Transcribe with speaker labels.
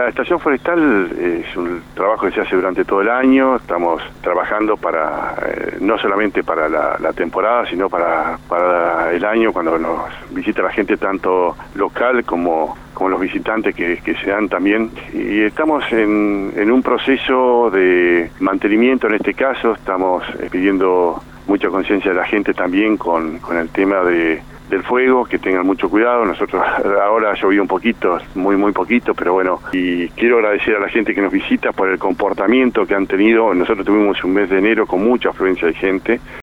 Speaker 1: La estación forestal es un trabajo que se hace durante todo el año. Estamos trabajando para no solamente para la temporada, sino para el año, cuando nos visita la gente tanto local como los visitantes que se dan también. Y estamos en un proceso de mantenimiento en este caso. Estamos pidiendo mucha conciencia de la gente también con el tema del fuego, que tengan mucho cuidado. Nosotros ahora ha llovido un poquito, muy poquito, pero bueno, y quiero agradecer a la gente que nos visita por el comportamiento que han tenido. Nosotros tuvimos un mes de enero con mucha afluencia de gente,